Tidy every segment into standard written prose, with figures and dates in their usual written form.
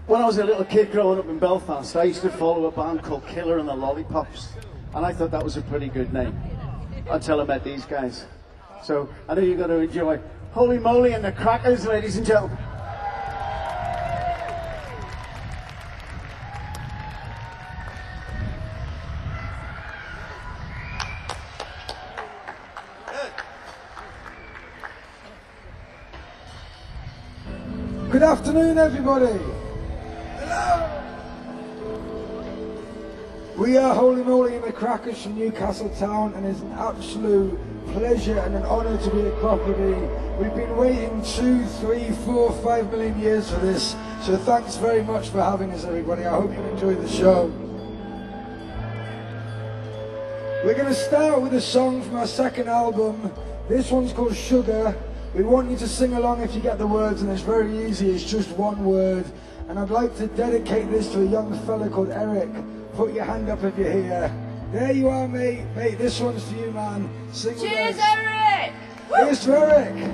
When I was a little kid growing up in Belfast, I used to follow a band called Killer and the Lollipops, and I thought that was a pretty good name until I met these guys. So I know you're going to enjoy Holy Moly and the Crackers, ladies and gentlemen. Good afternoon, everybody. Hello. We are Holy Moly and the Crackers from Newcastle Town, and it's an absolute pleasure and an honour to be at Property. We've been waiting 2, 3, 4, 5 million years for this, so thanks very much for having us, everybody. I hope you enjoy the show. We're going to start with a song from our second album. This one's called Sugar. We want you to sing along if you get the words, and it's very easy, it's just one word. And I'd like to dedicate this to a young fella called Eric. Put your hand up if you're here. There you are, mate. Mate, this one's for you, man. Sing with us. Cheers, Eric! Here's to Eric.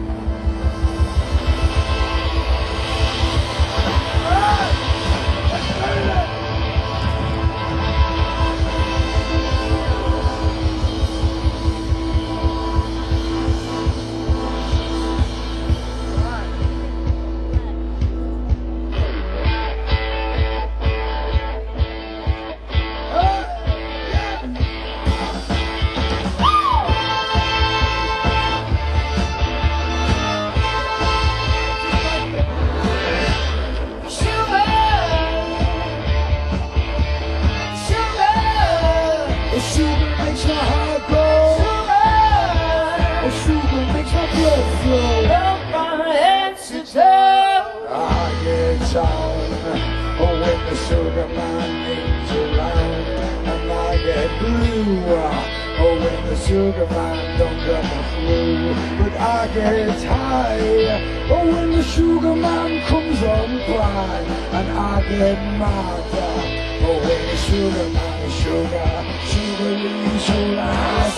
Sugar man don't come through, but I get high. Oh, when the sugar man comes on by, and I get mad. Oh, when the sugar man is sugary, so loud.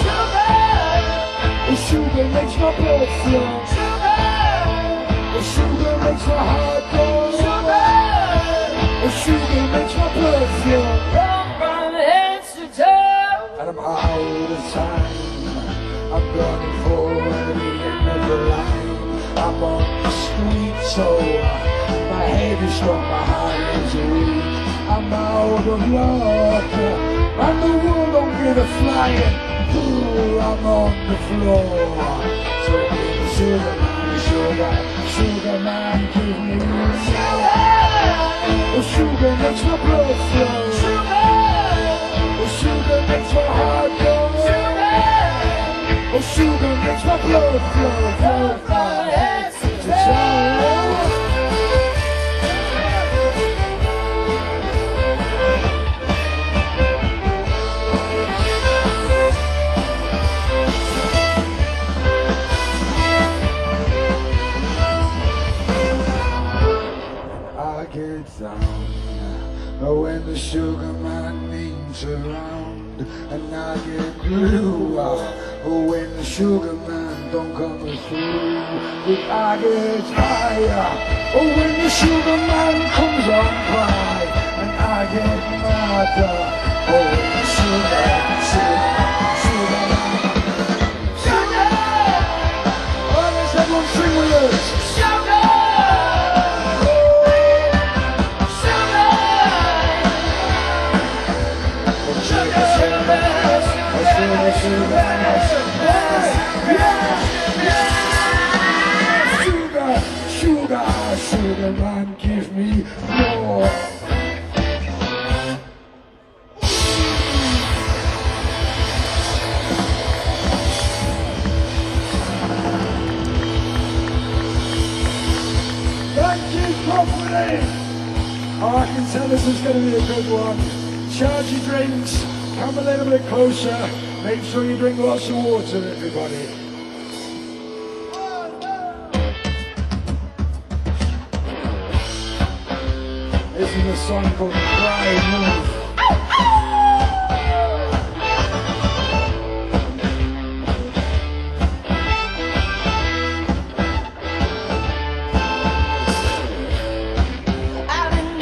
Sugar, oh, sugar makes my blood flow. Sugar, oh, sugar makes my heart go. Sugar, oh, sugar makes my blood flow. From head to toe, and I'm out of time. I'm running for the end of the line. I'm on the street, so my head is strong, my heart is weak. I'm out of luck, and the world don't give a flying. Ooh, I'm on the floor. So give me sugar man, sugar man, give me sugar. Oh, sugar makes my blood flow. Sugar, oh, sugar makes my heart go. Oh, sugar makes my blood flow from head to toe. I get down when the sugar man means around, and I get blue. Oh, when the sugar man don't come through, but I get higher. Oh, when the sugar man comes on by, and I get madder. Oh, when the sugar man. Sugar! Oh, let's everyone sing with us. Sugar! Sugar man, give me more. Thank you, Property. Oh, I can tell this is going to be a good one. Charge your drinks, come a little bit closer. Make sure you drink lots of water, everybody. This is a song called Cry Move. I've been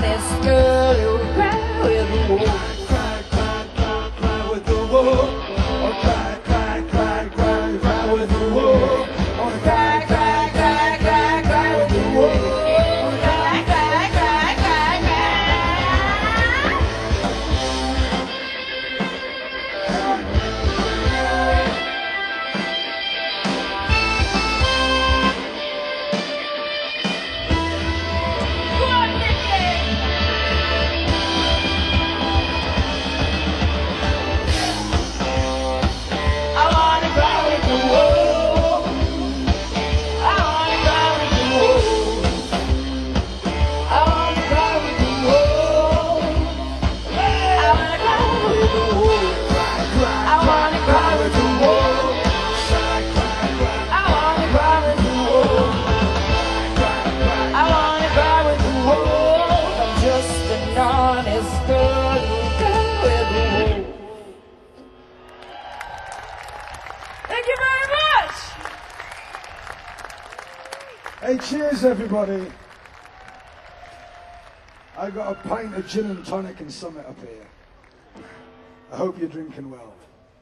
honest girl who cried with the wolf. Cry, cry, cry, cry with the wolf. Or cry, cry, cry, cry, cry with the wolf. Or cry, cry, cry, cry, cry with the wolf. Cry, cry, cry, cry, cry. Go on, Nicky. I wanna cry with the wolf. I wanna cry with the wolf. I wanna cry with the wolf. I wanna cry with the wolf. I wanna cry with the wolf. I wanna cry with the wolf. I wanna cry with the wolf. I'm just an honest girl who cried with the wolf. Thank you very much. Hey, cheers, everybody. I got a pint of gin and tonic and Summit up here. I hope you're drinking well.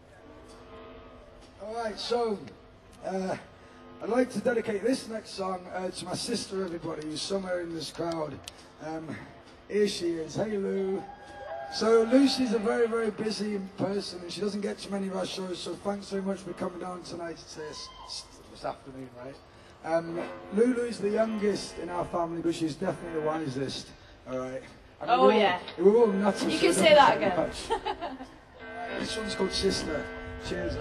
All right, so I'd like to dedicate this next song to my sister, everybody, who's somewhere in this crowd. Here she is. Hey, Lou. So Lucy's a very, very busy person, and she doesn't get to many of our shows, so thanks very much for coming down tonight. It's this afternoon, right? Lulu's the youngest in our family, but she's definitely the wisest. All right. And Oh, yeah. We're all nuts. You so can don't say that say again. much. This one's called Sister. Cheers,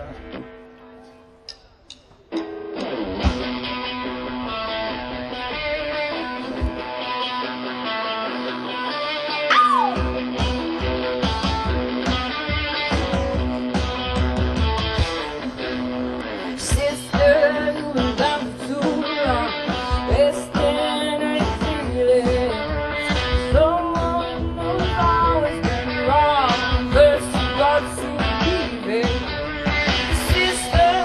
Sister, you've been gone for too long, wasting her feelings. Someone who's always been wrong, first you got to leave it. Sister,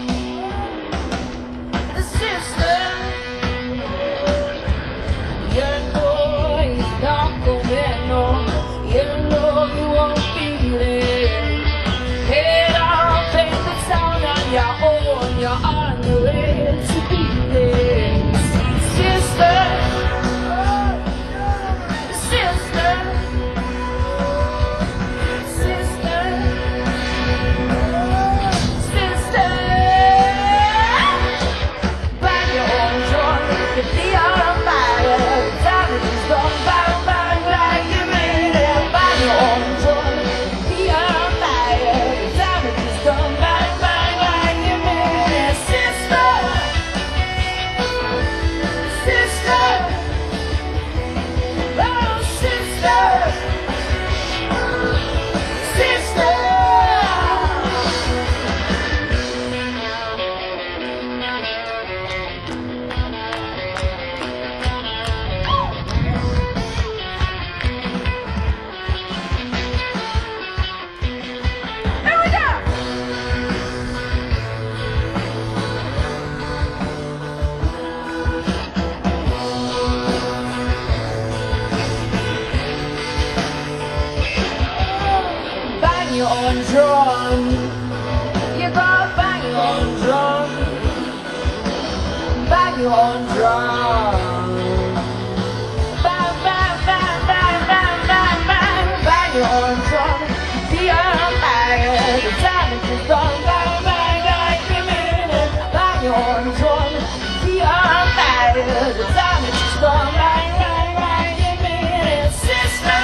you know he's not going on, you know you won't feel it. Head off in the town on your own, you're on your way to be there. Sister, sister, sister, sister. Bang your own drum, you be on fire. Damage is done, bang, bang, like you made it. Bang your own drum, be on fire. Damage is done, bang, bang, like you made it. Sister, sister, oh sister, sister. Here we go. Bang your own drum. You gotta bang your own drum. Bang your own drum. Bang, bang, bang, bang, bang, bang, bang. Bang your own drum. Be on fire. The damage is done. Bang, bang, like you mean it. Bang your own drum. Be on fire. The damage is done. Bang, bang, like you mean it. Sister.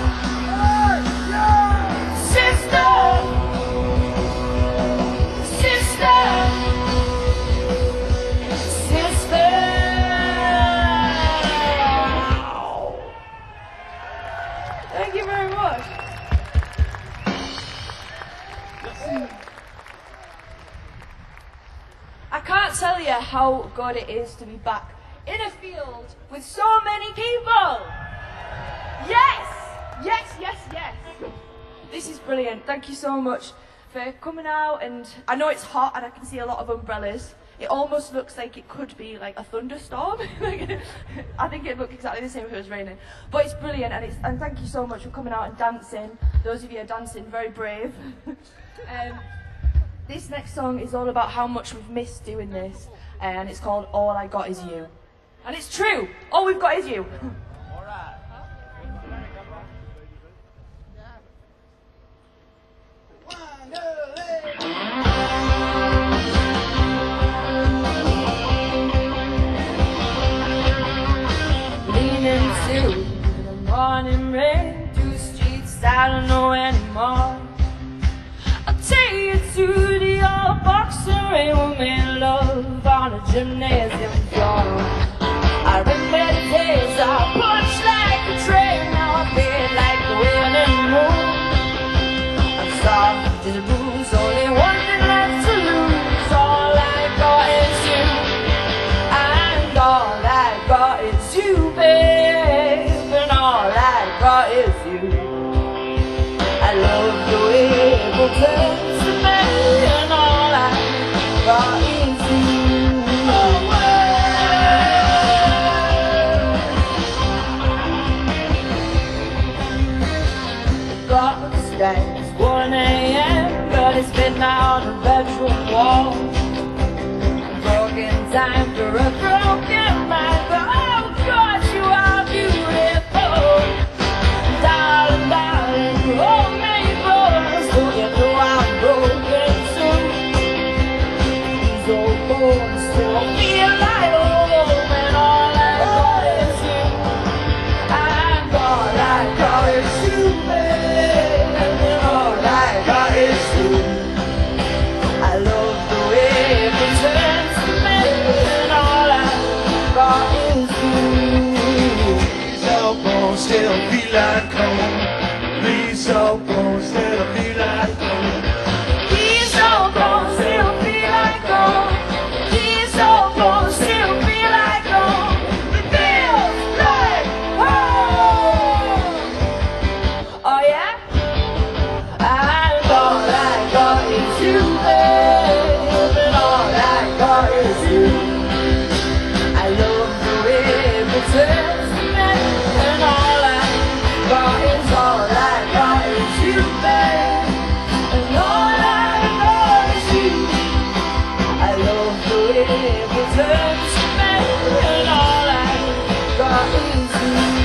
Sister, sister, sister. Thank you very much. I can't tell you how good it is to be back in a field with so many people. Yes, yes, yes, yes. This is brilliant. Thank you so much for coming out, and I know it's hot and I can see a lot of umbrellas. it almost looks like it could be like a thunderstorm. I think it'd look exactly the same if it was raining. But it's brilliant, and thank you so much for coming out and dancing. Those of you who are dancing, very brave. This next song is all about how much we've missed doing this, and it's called All I Got Is You. And it's true, all we've got is you. Leaning to the morning rain, through streets I don't know anymore. I'll take you to the old boxing ring, we made love on a gymnasium floor. I remember the days I punched like a train, now I feel like the wind and the moon. I'm soft as a bruise, only one thing left to lose. All I got is you, and all I got is you, babe, and all I got is you. I love the way it turns to me, and all I got is you. It's 1 a.m., but it's midnight on the bedroom wall. Broken time for a broken mind, but oh God, you are beautiful. Darling, darling, you hold me close, don't you know I'm broken too? These old bones still feel like home, and all I got is you, and all I got is you, babe. I love the way it returns to me, and all I got is you. These old bones still feel like home. These old bones still feel like home. These old bones still feel like home. These old bones still feel like home. It feels like home. Oh yeah? And all I got is you, babe, and all I got is you. I love the way it returns to me, and all I got is you, babe, and all I got is you. I love the way it returns to me, and all I got is you.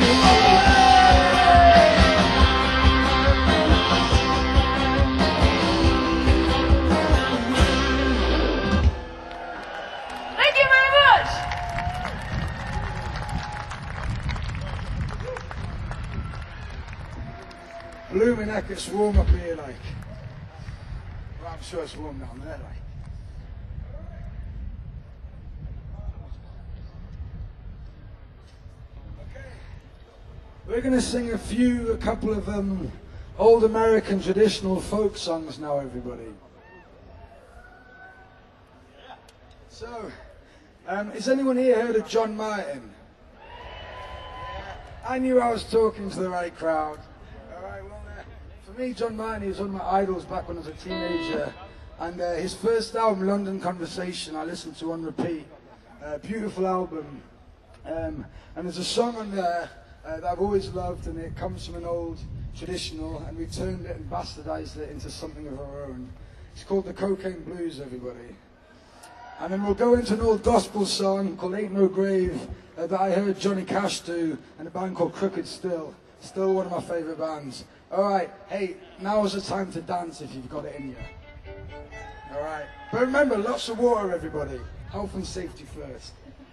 Thank you very much. Blooming heck, it's warm up here, like. Well, I'm sure it's warm down there, like. Okay. We're going to sing a couple of old American traditional folk songs now, everybody. So, has anyone here heard of John Martin? I knew I was talking to the right crowd. Alright, well, for me, John Martin was one of my idols back when I was a teenager. And his first album, London Conversation, I listened to on repeat. Beautiful album. And there's a song on there that I've always loved, and it comes from an old traditional, and we turned it and bastardized it into something of our own. It's called The Cocaine Blues, everybody. And then we'll go into an old gospel song called Ain't No Grave that I heard Johnny Cash do, and a band called Crooked Still. Still one of my favourite bands. Alright, hey, now's the time to dance if you've got it in you. Alright, but remember, lots of water, everybody. Health and safety first.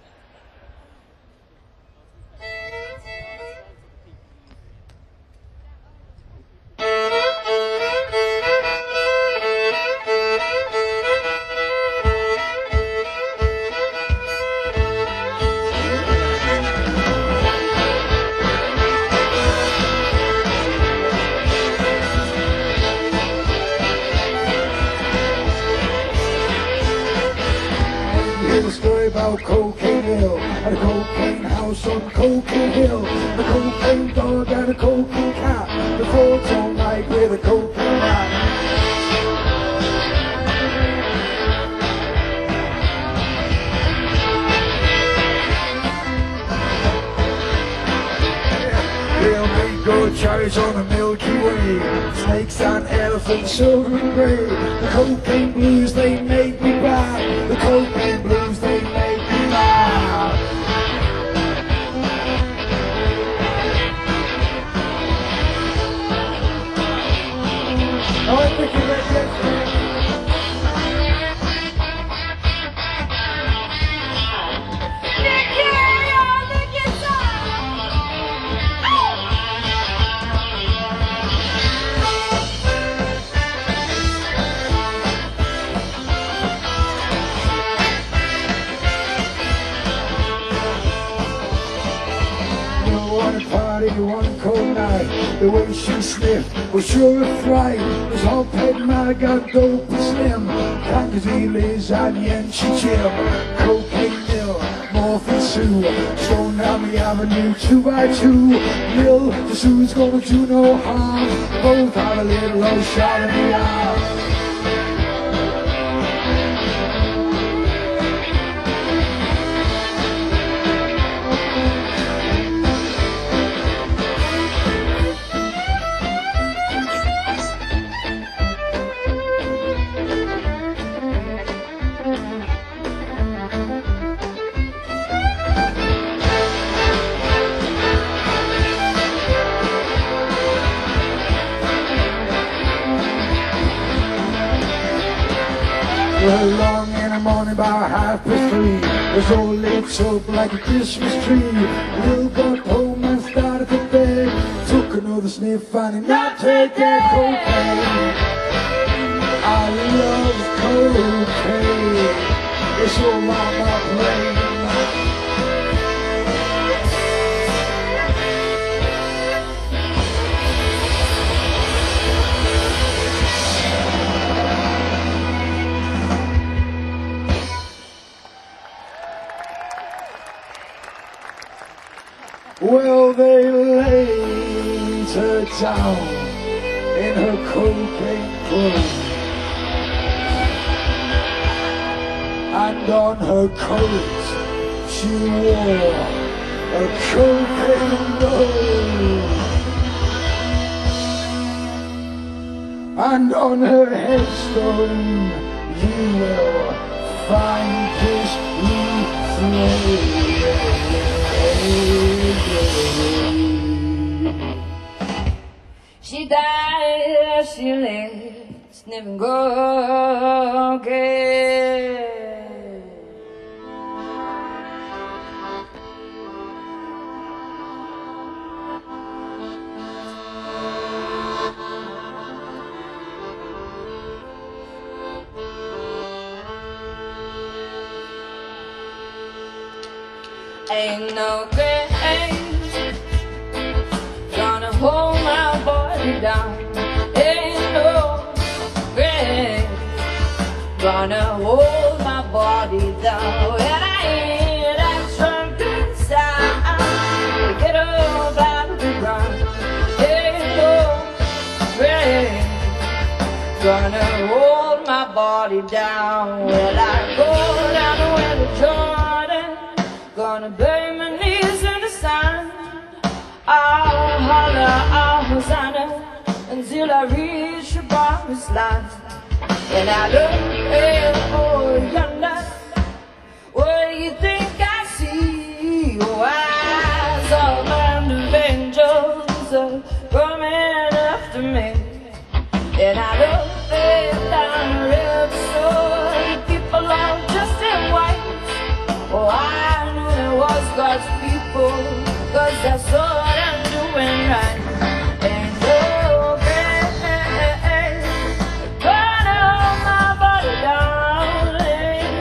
About Cocaine Hill, and a cocaine house on Cocaine Hill, a cocaine dog and a cocaine cat, the folks all night with a cocaine rat. Your chariot on the Milky Way, snakes and elephants, silver and grey. The cocaine blues, they make me bad. The cocaine blues, they make me mad. I think you're ready. One cold night, the way she sniffed was sure a fright. This whole pet man got dope and slim. Kankazee, Liz, and Yenchi Jim. Cocaine mill, morphine Sue. Stone down the avenue, 2 by 2. Mill, the Sue's gonna do no harm. Both have a little old shot in the arm. Well, long in the morning, about 3:30, was all lit up like a Christmas tree. Will got home and started to bed. Took another sniff and he not taking cocaine. I love cocaine. It's all on my brain. Well, they laid her down in her cocaine clothes, and on her coat she wore a cocaine rose, and on her headstone you will find this refrain. She died, she lived, sniffing cocaine. Ain't no grace gonna hold my body down. Ain't no grace gonna hold my body down. And I hear that drunken sound, get up out of the ground. Ain't no grace gonna hold my body down. Well, I go down the way to Jordan, gonna bury my knees in the sand. I'll holler, I'll hosanna until I reach the promised land. And I look over yonder, what do you think I see? Oh, eyes of a band of angels are coming after me. And I look down the river, so the people are just in white. Oh, I knew there was God's people, 'cause that's what I'm doing right. Ain't no grace gonna hold my body down. Ain't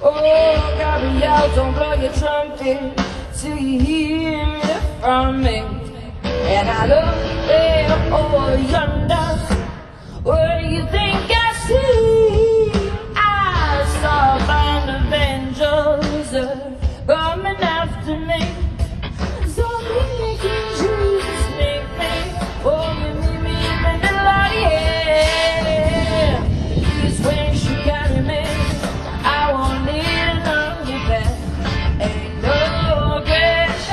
Oh, Gabrielle, don't blow your trumpet till you hear it from me. And I look there over yonder, where you think I see? I saw a band of angels coming after me. So you can Jesus make me, oh, you meet me in the light, yeah. These wings you carry me, I won't need another bed. Ain't no grace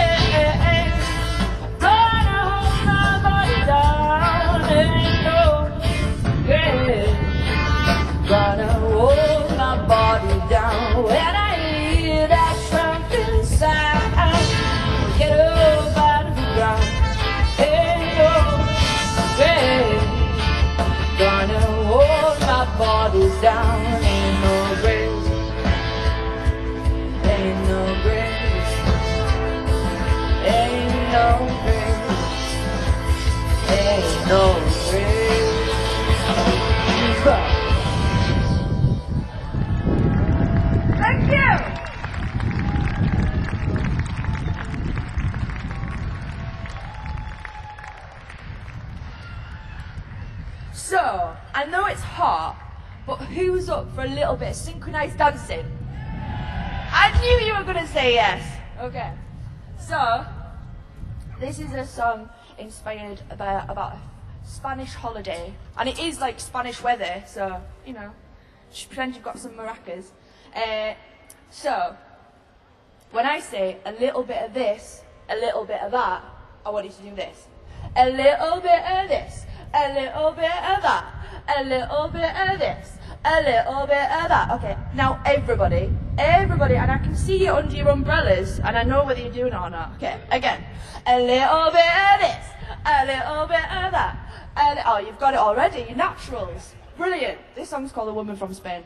gonna hold my body down. Ain't no grace gonna hold my body down. When I hear that trumpet sound, get up out of the ground. Ain't no grace gonna hold my body down. Ain't no grace, ain't no grace, ain't no grace, ain't no grace. Thank you. So, I know it's hot, but who's up for a little bit of synchronized dancing? I knew you were going to say yes. Okay. So, this is a song inspired about a Spanish holiday. And it is like Spanish weather, so, you know, just pretend you've got some maracas. So, when I say a little bit of this, a little bit of that, I want you to do this. A little bit of this, a little bit of that, a little bit of this, a little bit of that. Okay, now everybody, and I can see you under your umbrellas, and I know whether you're doing it or not. Okay, again. A little bit of this, a little bit of that. Oh, you've got it already, your naturals. Brilliant. This song's called A Woman from Spain.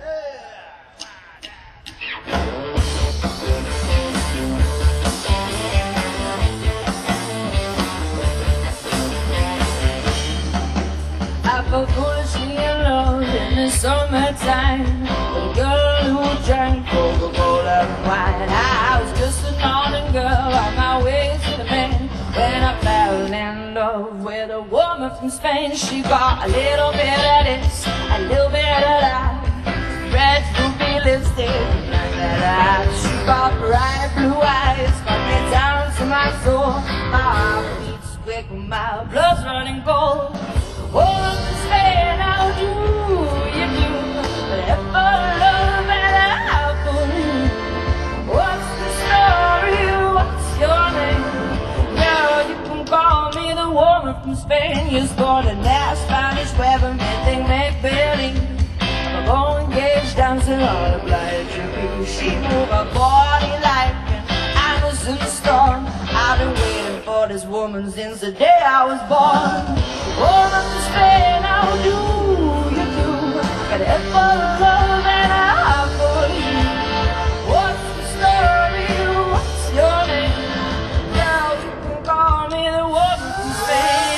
I felt foolishly in love in the summertime with a girl who drank Coca-Cola and wine. I was just a northern girl on my way to the Main when I fell in love with a woman from Spain. She got a little bit of this, a little bit of that, red ruby lipstick, she got bright blue eyes, got me down to my soul. My heart beats quick, my blood's running cold. Woman from Spain, how do you do? Whatever love and how for you. What's the story? What's your name? Girl, you can call me the woman from Spain. You're born in that Spanish weather, they make believe. I'm going engaged, dancing all obliged to be. She move her body like an Amazon storm. I've been waiting for this woman since the day I was born. Woman from Spain, how do you do? Got it for love and a heart for you. What's the story? What's your name? Now you can call me the woman from Spain.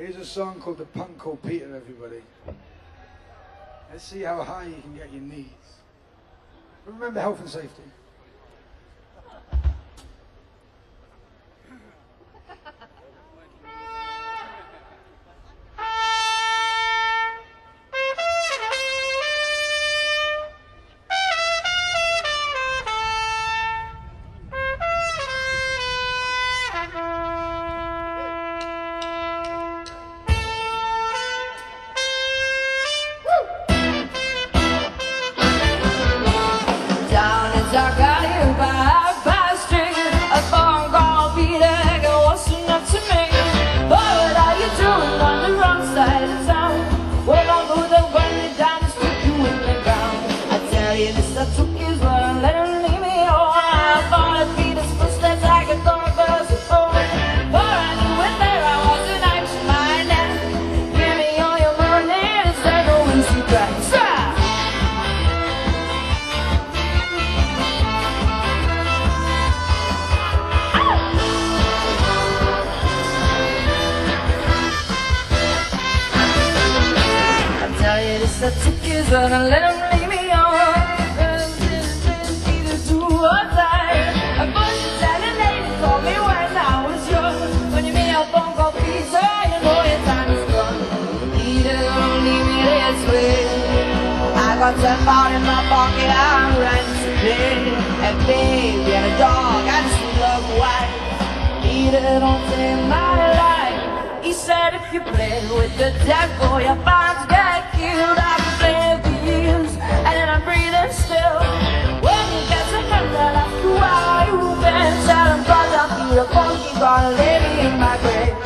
Here's a song called The Punk Called Peter, everybody. Let's see how high you can get your knees. Remember health and safety. And let him leave me on. Either do or die. A bunch of Italian ladies told me when I was young, when you meet a phone call pizza, you know your time is gone. Peter, don't leave me this way. I got £10 in my pocket, I'm ready to pay. And baby, and a dog, and a love wife. Peter, don't take my life. He said if you play with the devil, you're bound to get killed. I've been playing for years, and then I'm breathing still. When you get to heaven, I'll ask you how you've been. Tell him cause I'm beautiful, he's gonna lay me in my grave.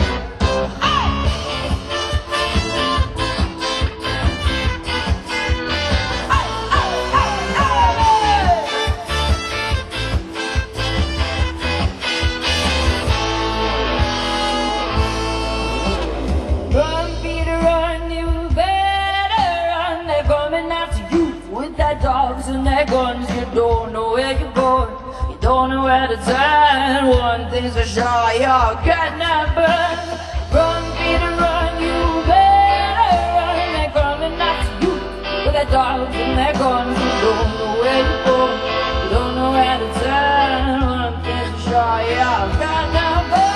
Dogs and their guns, you don't know where you're going, you don't know where to turn. One thing's for sure, you're gonna burn. Run, Peter, run, you better run. They're coming after you with their dogs and their guns. You don't know where you're going, you don't know where to turn. One thing's for sure, you're gonna burn.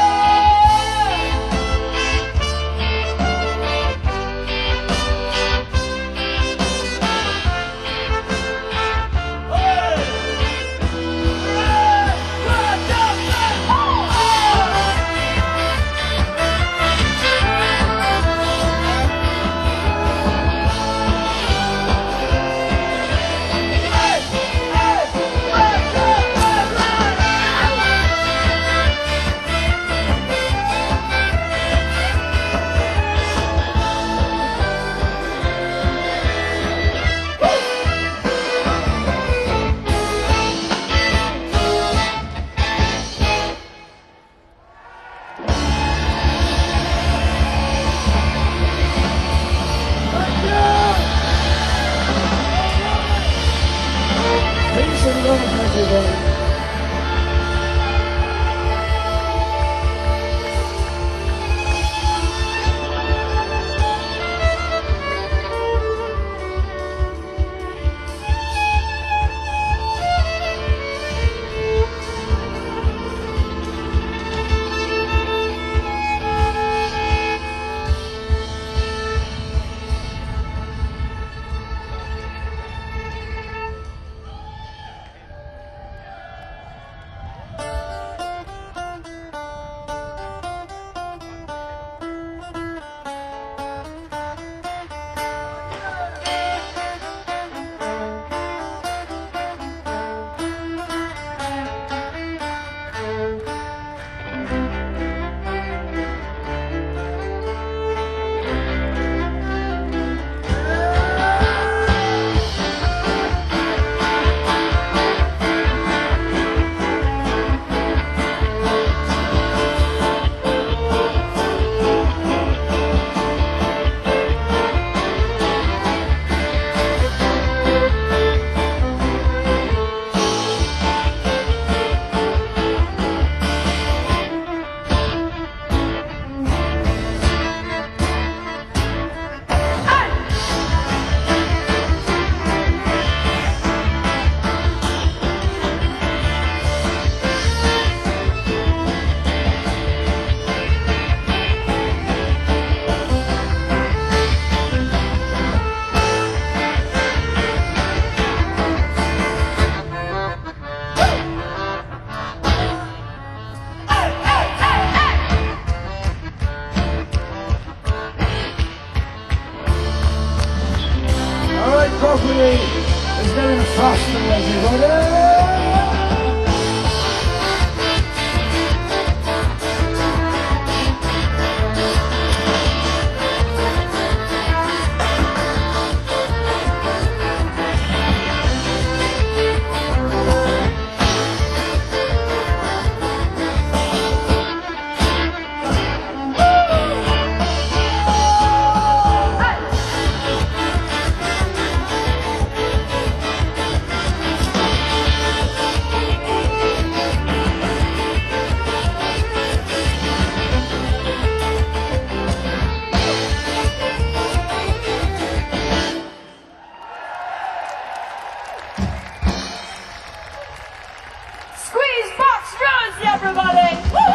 everybody! Woo!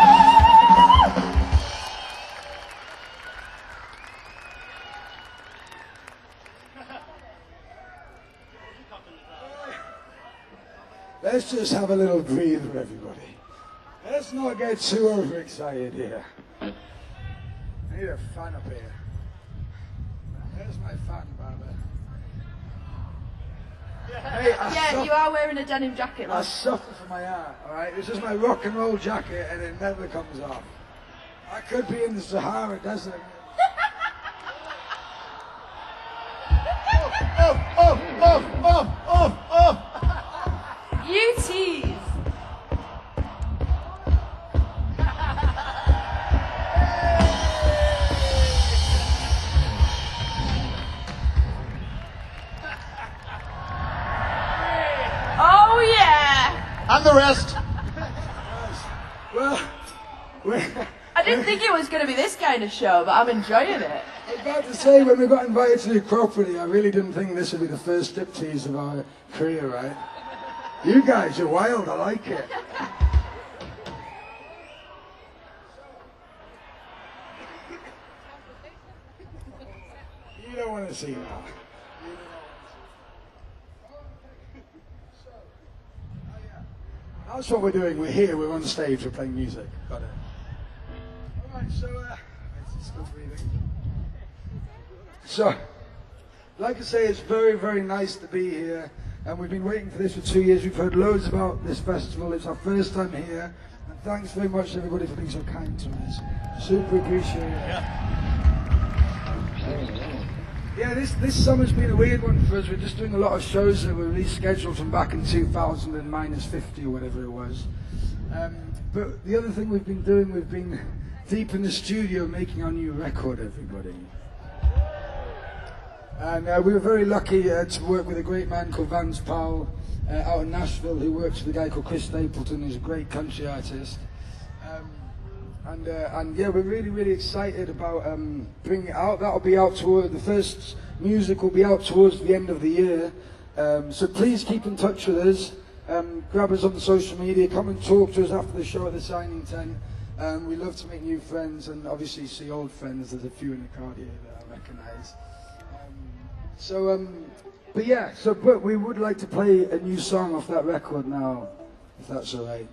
Let's just have a little breather, everybody. Let's not get too overexcited here. I need a fan up here. There's my fan, Barbara. Hey, Yeah, you are wearing a denim jacket, I love. suffer for my art, alright? This is my rock and roll jacket and it never comes off. I could be in the Sahara Desert. You tease. Oh yeah! And the rest. Well, I didn't think it was going to be this kind of show, but I'm enjoying it. I was about to say, when we got invited to the Acropolis, I really didn't think this would be the first striptease of our career, right? You guys are wild, I like it. You don't want to see that. That's what we're doing. We're here, we're on stage, we're playing music. Got it. Alright, it's good breathing. So, like I say, it's very, very nice to be here. And we've been waiting for this for 2 years. We've heard loads about this festival. It's our first time here. And thanks very much to everybody for being so kind to us. Super appreciate it. Yeah, this summer's been a weird one for us. We're just doing a lot of shows that were rescheduled from back in 2000 and -50 or whatever it was. But the other thing we've been doing, we've been deep in the studio making our new record, everybody. And we were very lucky to work with a great man called Vance Powell out in Nashville, who works with a guy called Chris Stapleton, who's a great country artist. And yeah, we're really, really excited about bringing it out. That'll be out toward, the first music will be out towards the end of the year. So please keep in touch with us. Grab us on the social media, come and talk to us after the show at the signing tent. We love to make new friends and obviously see old friends. There's a few in the crowd here that I recognise. But we would like to play a new song off that record now, if that's all right.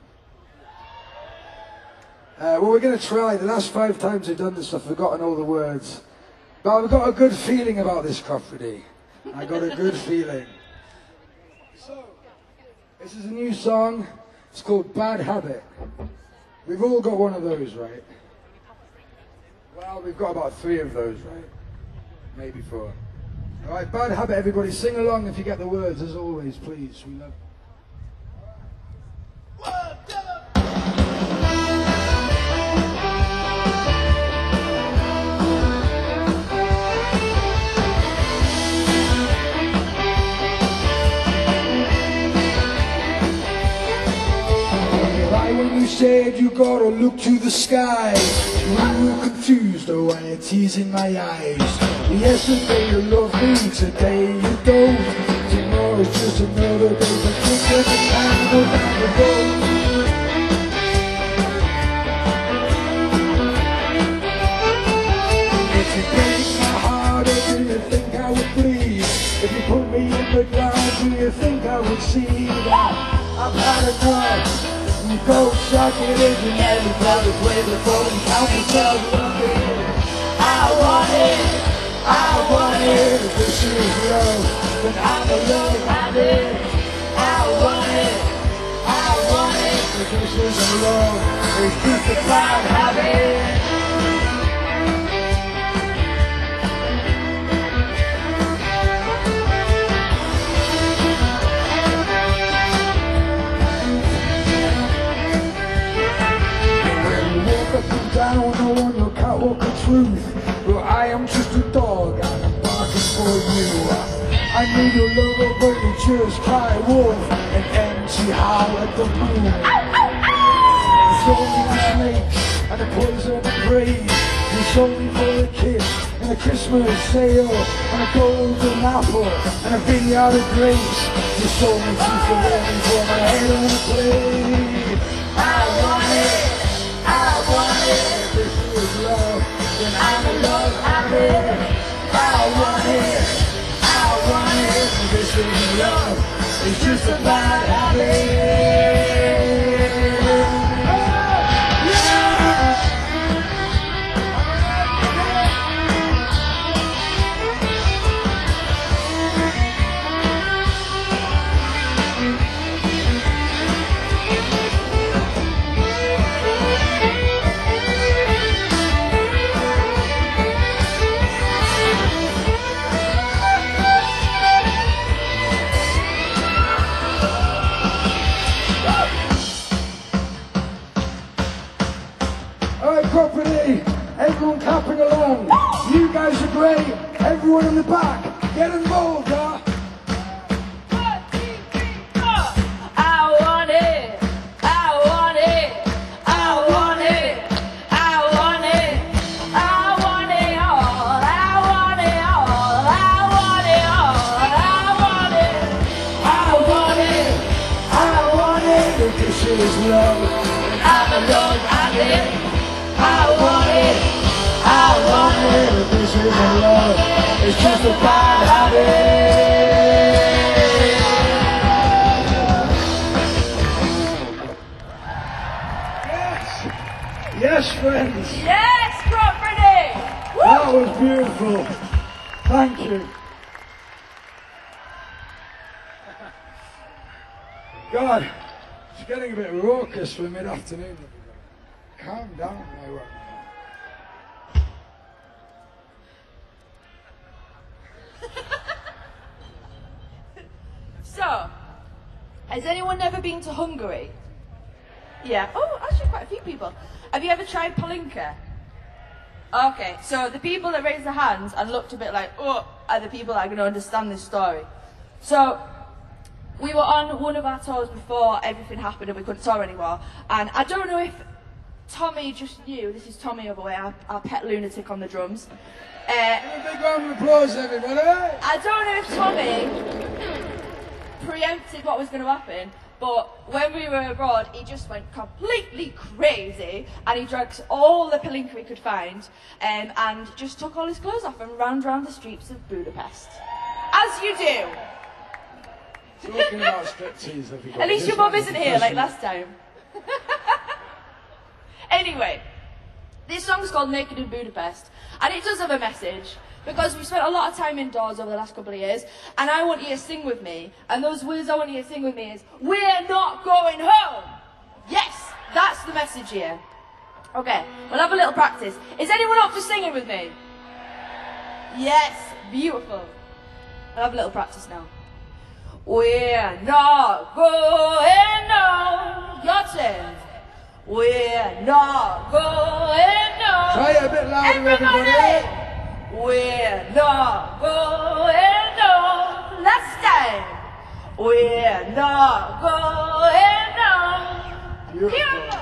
Well, we're going to try. The last 5 times we've done this, I've forgotten all the words. But I've got a good feeling about this Acropolis. I got a good feeling. So, this is a new song. It's called Bad Habit. We've all got one of those, right? Well, we've got about 3 of those, right? Maybe 4. All right, Bad Habit, everybody. Sing along if you get the words, as always, please. We love when you said you gotta look to the sky, you were confused, oh, why you're teasing my eyes. Yesterday you loved me, today you don't. Tomorrow's just another day, but just every time you go down the road. If you break my heart, do you think I would bleed? If you put me in the ground, do you think I would see that I've had enough? Go suck it in and everybody play the phone and count yourself looking. I want it, if this is love, then I'm a love habit. I want it, if this isn't love, it's just a bad habit. Down on your catwalk of truth, but I am just a dog and I'm barking for you. I need your lover, but you just cry wolf and empty howl at the moon. It's only the snakes and the poison and praise. It's only for a kiss and a Christmas sale and a golden apple and a vineyard of grapes. It's only to for me for my head on a plate. I want it. bad habit. Alright, property, everyone clapping along. You guys are great. Everyone in the back, get involved, huh? 1, 2, 3, 4. I want it. I want it. I want it. I want it. I want it all. I want it all. I want it all. I want it. I want it, I want it. If this is love, I'm a dog. I live. I want it, I want it. If this isn't love, it's just a bad habit. Yes, yes, friends. Yes, property. That was beautiful. Thank you. God, it's getting a bit raucous for mid-afternoon. Calm down now. So, has anyone ever been to Hungary? Yeah. Oh, actually quite a few people. Have you ever tried palinka? Okay, so the people that raised their hands and looked a bit like, oh, are the people that are going to understand this story. So, we were on one of our tours before everything happened and we couldn't tour anymore. And I don't know if Tommy just knew, this is Tommy over there, our pet lunatic on the drums. A big round of applause, everybody. I don't know if Tommy preempted what was going to happen, but when we were abroad, he just went completely crazy and he drank all the palinka he could find and just took all his clothes off and ran around the streets of Budapest. As you do. Talking about striptease, have you got At least this your mum one? isn't here like last time. Anyway, this song's called Naked in Budapest, and it does have a message, because we've spent a lot of time indoors over the last couple of years, and I want you to sing with me, and those words I want you to sing with me is, we're not going home! Yes, that's the message here. Okay, we'll have a little practice. Is anyone up for singing with me? Yes, beautiful. I'll have a little practice now. We're not going home. Your turn. We're not going home. Try it a bit louder, everybody. We're not going home. Last time. We're not going home. Beautiful.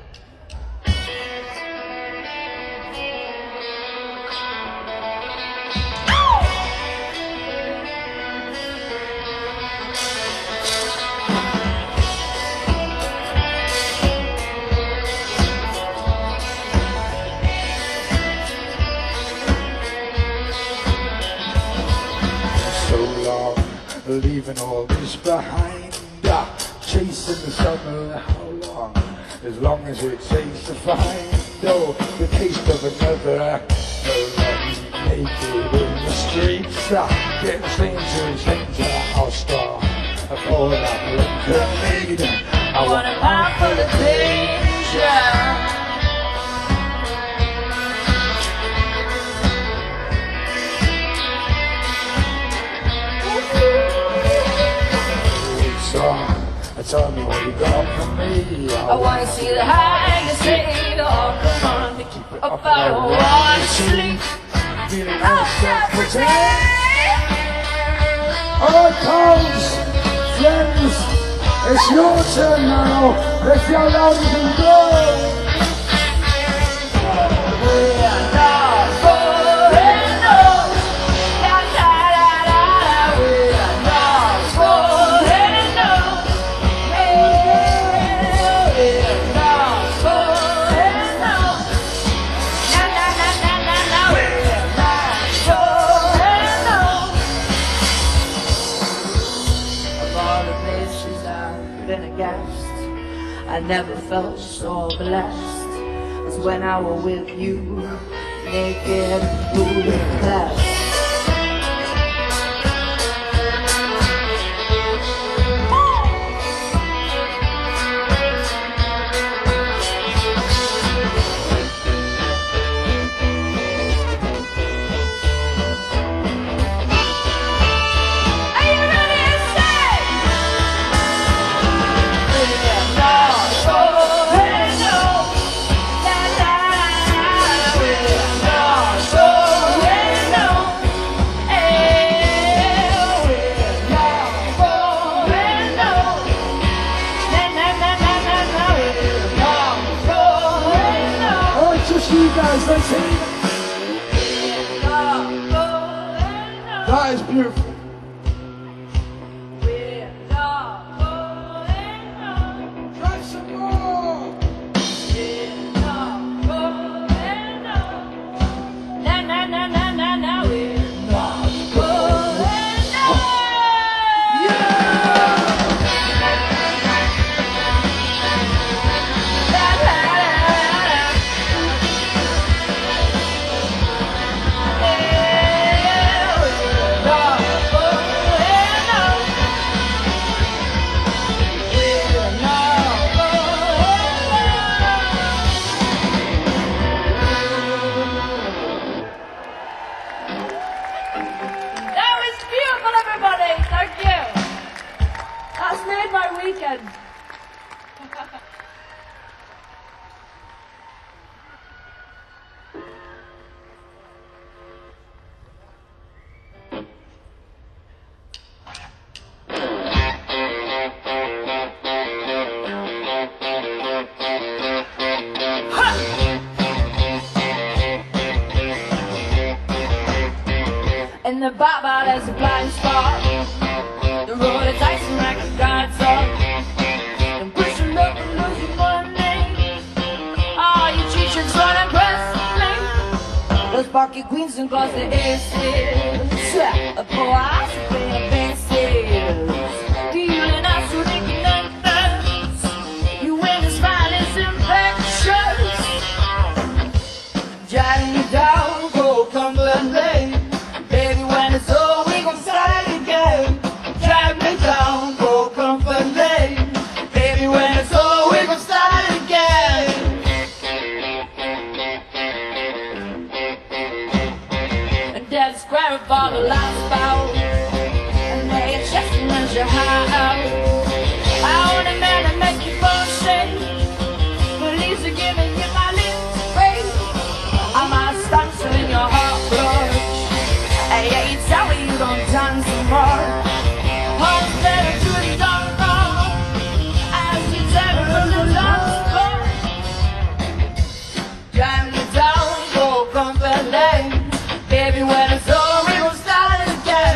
Leaving all this behind, chasing the summer, how long? As long as it takes to find, oh, the taste of another. Naked in the streets, getting strangers into the house door. For that liquor need, I want a mile for the danger. Tell me what you got for me. I wanna see the highest rate. Oh, come on, keep it up. I don't wanna sleep. Feeling I'll self-protect. Alright, pals, friends, it's your turn now. Let's see how loud you can go. We're not going home. Da da da da da. We're not going home. We're not going home. Na na na na na na. We're not going home. A lot of places I never felt so blessed as when I was with you, naked, moonless. You guys, let's hear it. That is beautiful. Try some more. Weekend. In the bar, there's a blind spot. The road is ice and like a guide's up. And pushing up and losing money. Oh, you cheat tricks on and press me. Those Barky Queens and gloss the aces. A poor ass and playing bases. Dealing us with ignorance. You win as fine as infectious. Driving you down, go Cumberland Lane. Baby, when it's over, we gon' start again. Drive me down, go Comfort Lane. Baby, when it's over, we gon' start again. And there's a square of all the last bout. And they are chest and measure high out. I want a man to make you fall shame. Police are giving you my lips, babe. I'm a stancer in your heart, blood. Hey, yeah, you tell me you don't dance anymore. Hold better to the dark wrong. As you tell me from the last part. Drive me down, go Comfort Lane. Baby, when it's over, we gon' start it again.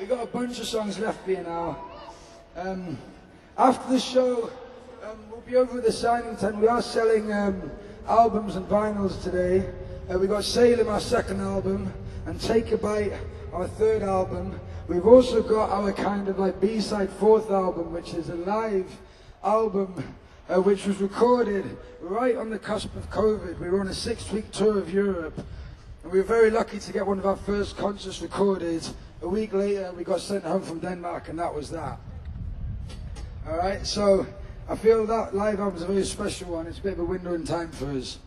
we got a bunch of songs left here now. After the show, we'll be over at the signing tent. We are selling albums and vinyls today. We got Salem, our second album, and Take a Bite, our third album. We've also got our kind of like B-side fourth album, which is a live album, which was recorded right on the cusp of COVID. We were on a 6-week tour of Europe, and we were very lucky to get one of our first concerts recorded. A week later, we got sent home from Denmark, and that was that. All right, so I feel that live album is a very special one. It's a bit of a window in time for us.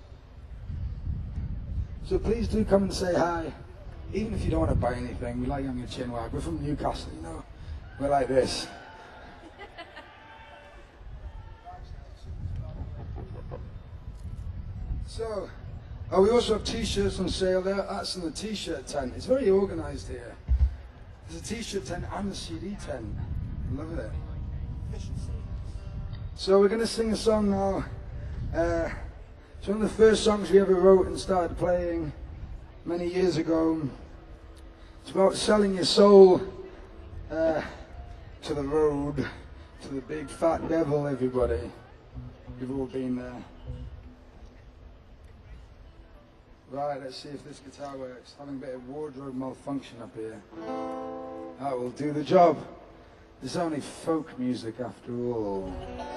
So please do come and say hi. Even if you don't want to buy anything, we like having a chin wag. We're from Newcastle, you know. We're like this. So, we also have t-shirts on sale there. That's in the t-shirt tent. It's very organised here. There's a t-shirt tent and a CD tent. I love it. So we're going to sing a song now. It's one of the first songs we ever wrote and started playing many years ago. It's about selling your soul to the road, to the big fat devil, everybody. You've all been there. Right, let's see if this guitar works. Having a bit of wardrobe malfunction up here. That will do the job. It's only folk music after all.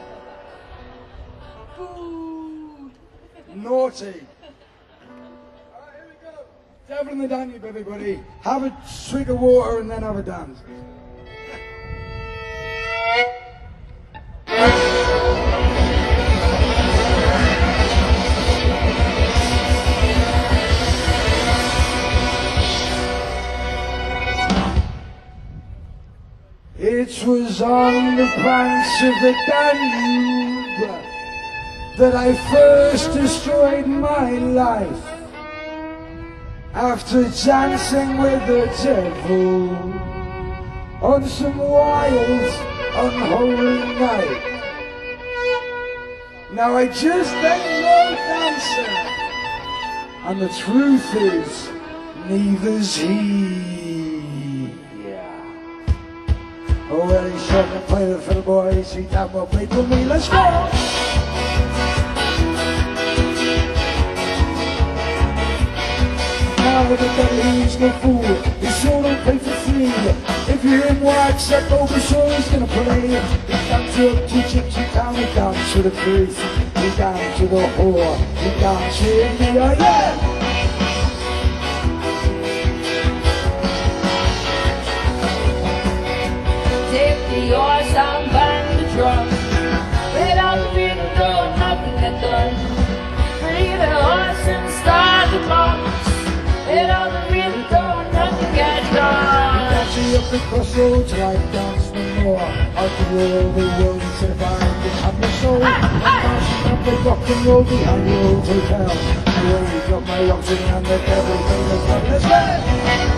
Boo! Naughty! Alright, here we go. Devil in the Danube, everybody. Have a swig of water and then have a dance. It was on the banks of the Danube that I first destroyed my life. After dancing with the devil on some wild, unholy night. Now I just ain't no dancer, and the truth is, neither's he. Oh, well, he shot and played it for the boys. He damn well played for me. Let's go! Now the devil's no fool. He sure don't play for free. If you're in wax, that over sure he's gonna play. He's down to two chips in town. He's down to the priest. He's down to the whore. He's down to India, yeah! The horse and bang the drum. Without the window, nothing get done. Free the horse and start the box. Without the window, nothing get done. Dancing up the crossroads, like dance no more. Out the world, the world is survived. It's happy soul. Dancing up the rock and roll behind the old hotel. I wave up my rocks and the devil made us love. Let's go!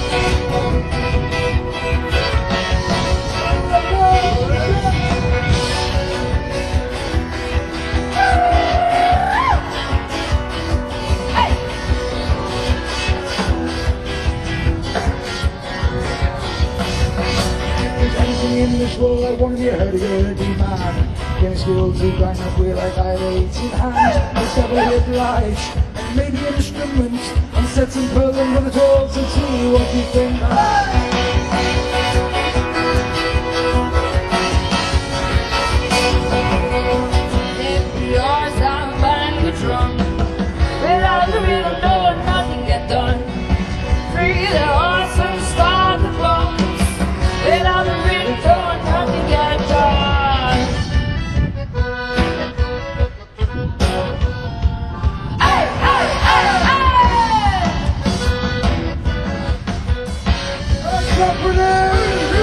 In this world I want to be a hurdy-gurdy man. Getting skills to grind up wheel like I had 18 hands. The devil hit lights and made me an instrument. I'm set some pearl for the tools and see what you think. If the horse and bang the drum. Without the window, nothing get done. Free the horse and start the box. Without the window, nothing get done. Hey, hey, hey, hey! What's up with it?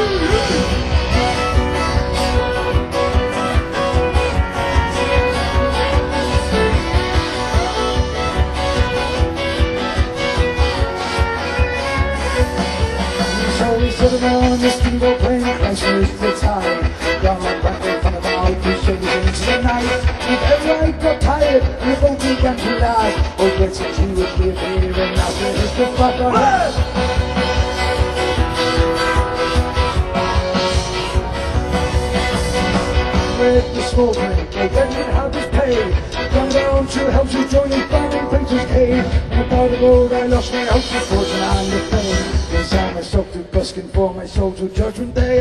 Sitting on the steamboat playing Christ most of the time. Down like back in front of our house, so we into the night. If ever I got tired and the boat began to lag, oh, let's see you would be a baby, and now there is the fuck on us. read the small print, no Brendan had his pay. Gone down to help to join his band in Painter's Cave. And about the road I lost my house, of fortune and the fame. Inside myself to busking for my soul till judgment day.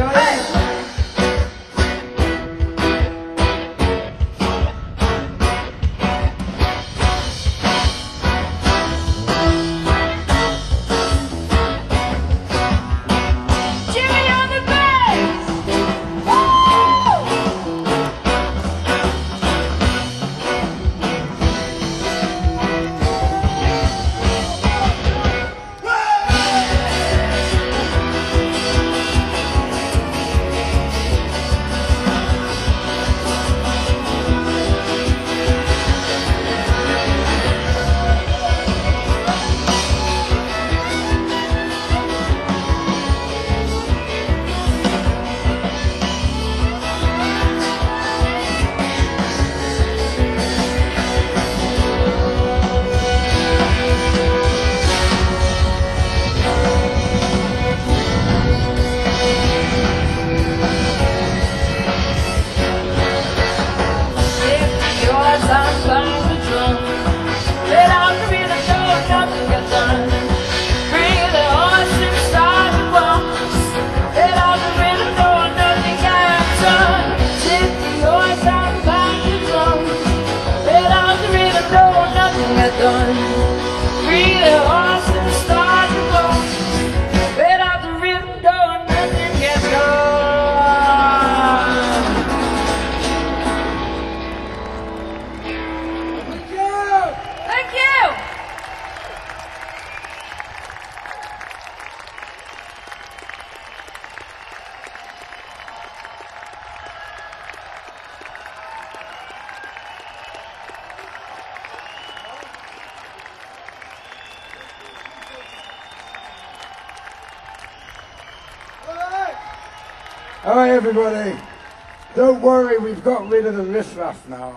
Alright everybody, don't worry, we've got rid of the riffraff now.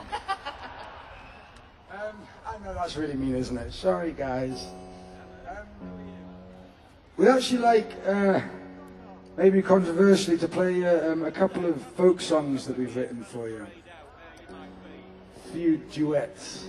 I know that's really mean, isn't it? Sorry guys. We'd actually like, maybe controversially, to play a couple of folk songs that we've written for you. A few duets.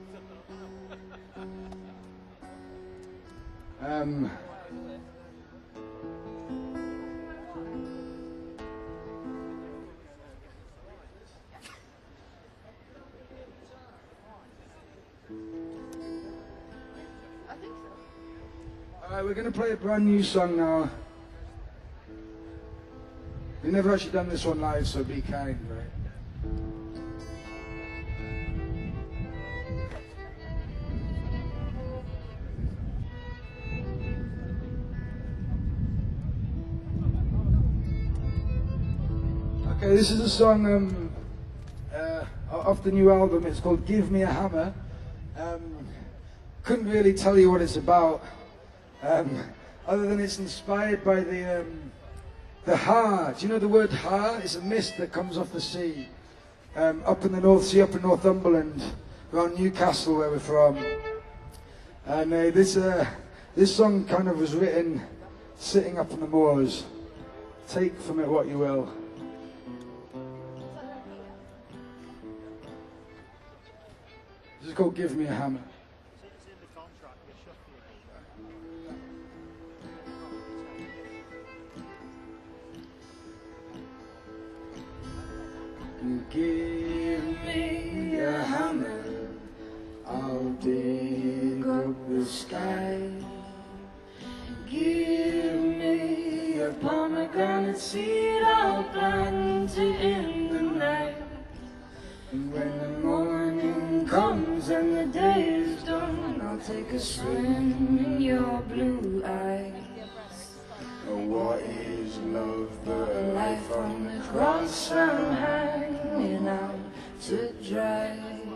Alright, we're going to play a brand new song now. We've never actually done this one live, so be kind, right? Okay, this is a song off the new album. It's called Give Me a Hammer. Couldn't really tell you what it's about. Other than it's inspired by the Har. Do you know the word Har? It's a mist that comes off the sea. Up in the North Sea, up in Northumberland, around Newcastle where we're from. And this song kind of was written sitting up on the moors. Take from it what you will. This is called Give Me a Hammer. Give me a hammer, I'll dig up the sky. Give me a pomegranate seed, I'll plant it in the night. And when the morning comes and the day is done, I'll take a swim in your blue eyes. What is love but a life on the cross I'm hanging out to dry?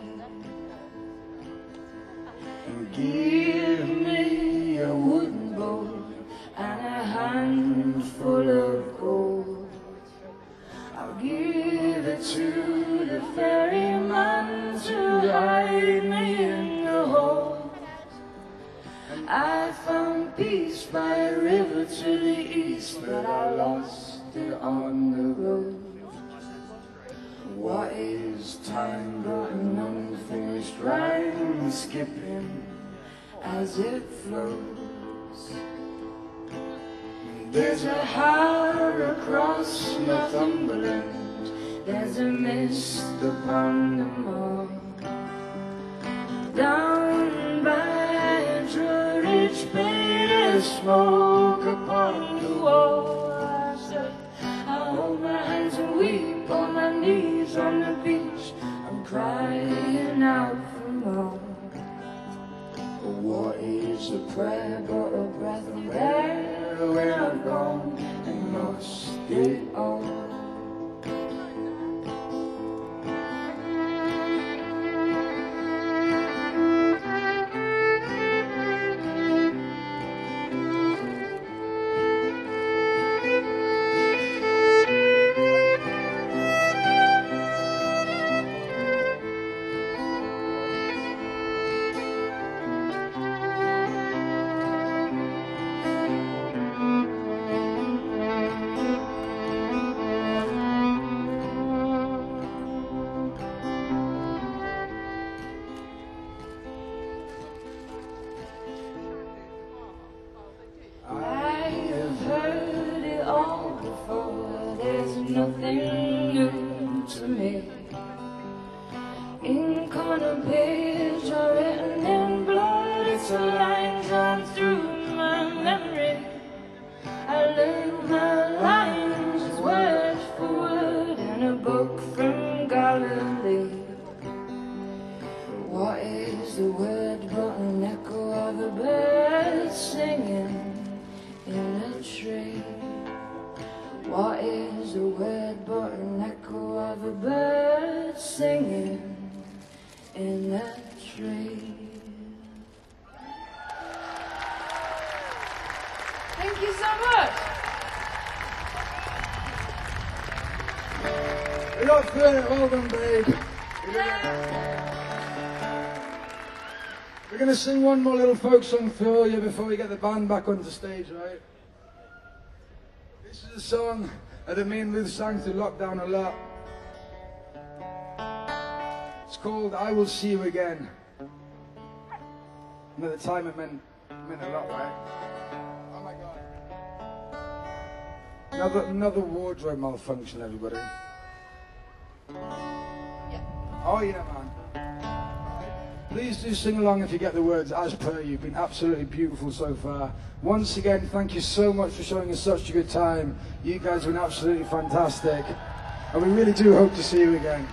And give me a wooden bowl and a handful of gold. I'll give it to the ferryman to hide me in the hold. I found peace by a river to the east, but I lost it on the road. time, but an unfinished rhyme skipping as it flows. There's a heart across Northumberland, there's a mist upon the moor. Down by Druridge Bay, there's smoke upon the wall. I said, I hold my hands and weep on my knees on the beach. I'm crying out for more. What is a prayer but a breath of air when I've gone and lost it all? Nothing new to me. Ink on a page or written in blood, it's a line drawn through my memory. I learned my lines word for word in a book from Galilee. What is the word but an echo of a bird singing in a tree? What is a word but an echo of a bird singing in that tree? Thank you so much. We got through it, well done, babe. We're going to sing one more little folk song for you before we get the band back onto stage, right? This is a song that me and Ruth sang through lockdown a lot. It's called I Will See You Again. And at the time it meant a lot, right? Oh my God. Another wardrobe malfunction, everybody. Yeah. Oh yeah, man. Please do sing along if you get the words as per. You've been absolutely beautiful so far. Once again, thank you so much for showing us such a good time. You guys have been absolutely fantastic. And we really do hope to see you again.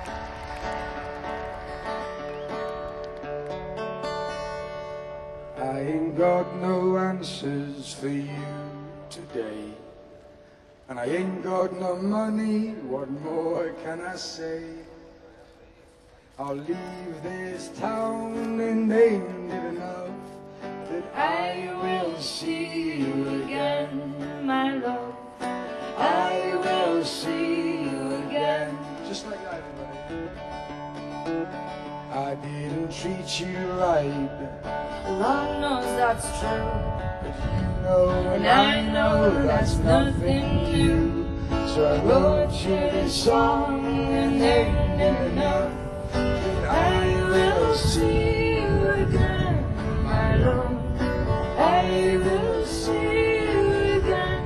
I ain't got no answers for you today. And I ain't got no money, what more can I say? I'll leave this town and ain't it enough that I will see you again, my love. I will see you again. Just like that, everybody. I didn't treat you right. Lord knows that's true. You know And I know that's nothing new. So I wrote you this song and ain't it enough. I will see you again, my love. I will see you again.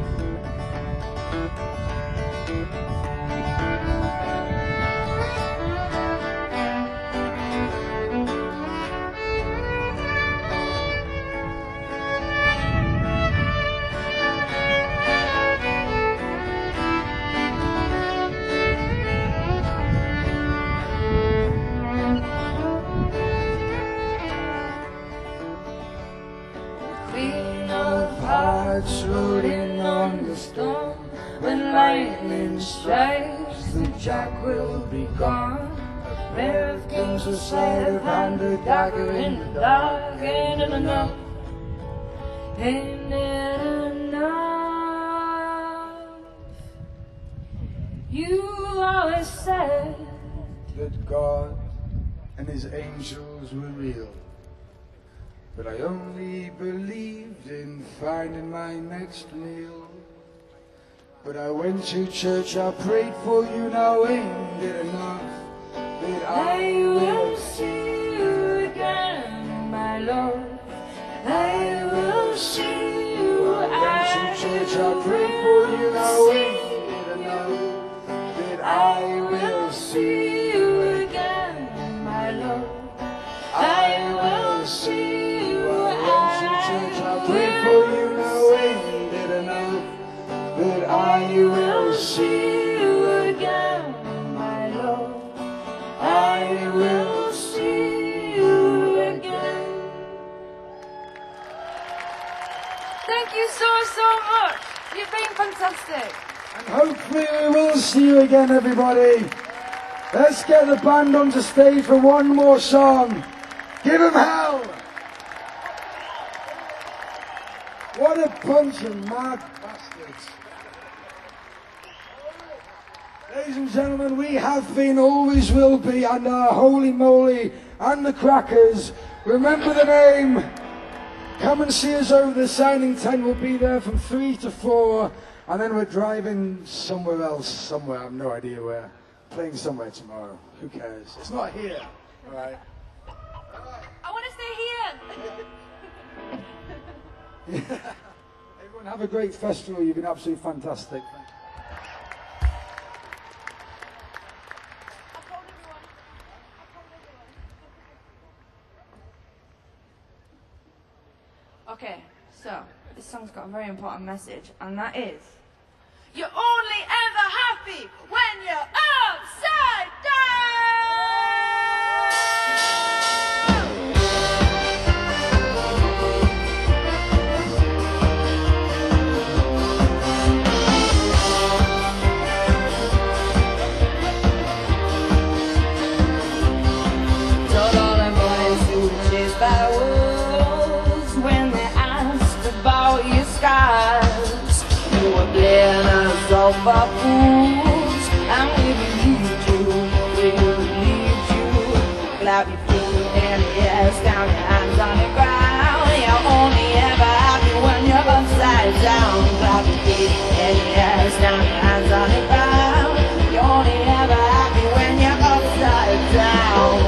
Rode in on the storm. When lightning strikes, the jack will be gone. A pair of kings will sleight of hand, a dagger in the dark. Ain't it enough? Ain't it enough? You always said that God and his angels were real. But I only believed in finding my next meal. But I went to church, I prayed for you, now ain't it enough? That will see you again, my love. I will see you. I pray for you, knowing that I know that I will see you again, my love. I will see you again. Thank you so much. You've been fantastic. And hopefully we will see you again, everybody. Let's get the band onto stage for one more song. Give them hell. What a bunch of mad bastards. Ladies and gentlemen, we have been, always will be, and our Holy Moly and the Crackers. Remember the name. Come and see us over the signing tent. We'll be there from 3 to 4. And then we're driving somewhere else, somewhere, I have no idea where. Playing somewhere tomorrow. Who cares? It's not here. All right. I want to stay here. Everyone have a great festival. You've been absolutely fantastic. Okay, so this song's got a very important message, and that is: you're only ever happy when you're upside down. Told all the boys who were chased by wolves when they asked about your scars. You were playing us all for fools, and we believed you, we believed you. Clap your feet and yes, down your hands on the ground. You're only ever happy when you're upside down. Clap your feet and yes, down your hands on the ground. You're only ever happy when you're upside down.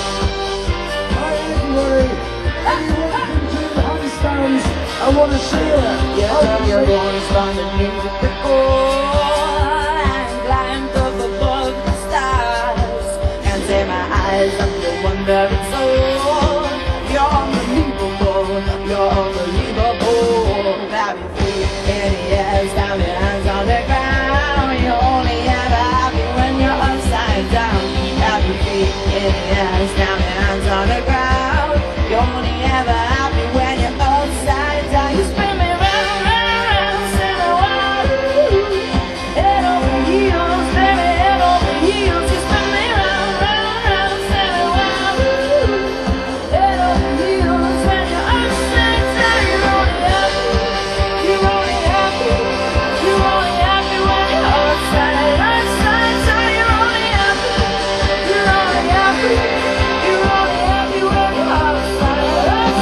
I want to see it. Yeah, your voice from the music before, and climbed up above the stars, and take my eyes up your wondering soul. You're unbelievable, you're unbelievable. Clap your feet in the air, down your hands on the ground. You're only ever happy when you're upside down. Clap your feet in the air, down your hands on the ground. You're only ever happy when you're upside down. You spin me round, round, round, spin me wild, head over heels, baby, head over heels. You spin me round, round, round, spin me wild, head over heels. When you're upside down, you're only happy, you're only happy, you're only happy when you're upside down. You're only happy, you're only happy, you're only happy when you're upside down.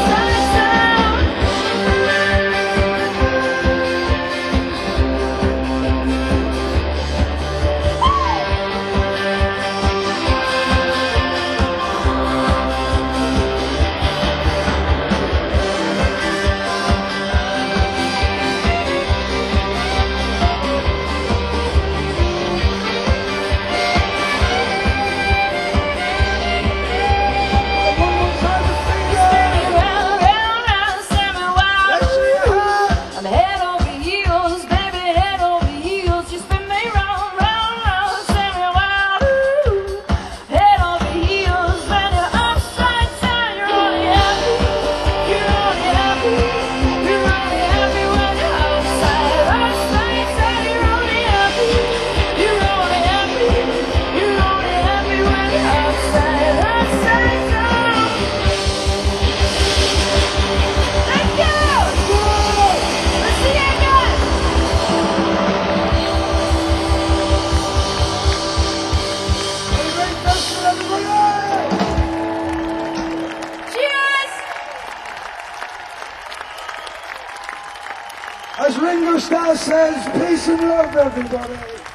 As Ringo Starr says, peace and love, everybody.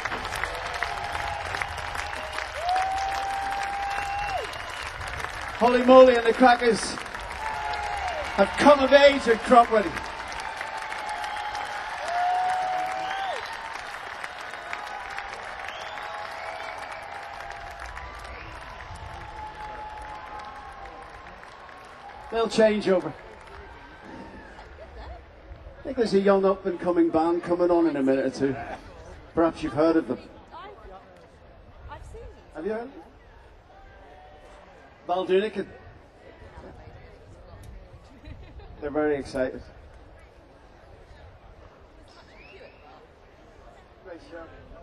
Holy Moly and the Crackers have come of age at Cropwell. Little changeover. I think there's a young up-and-coming band coming on in a minute or two. Perhaps you've heard of them. I've seen them. Have you heard of them? Baldunican. They're very excited. Great show.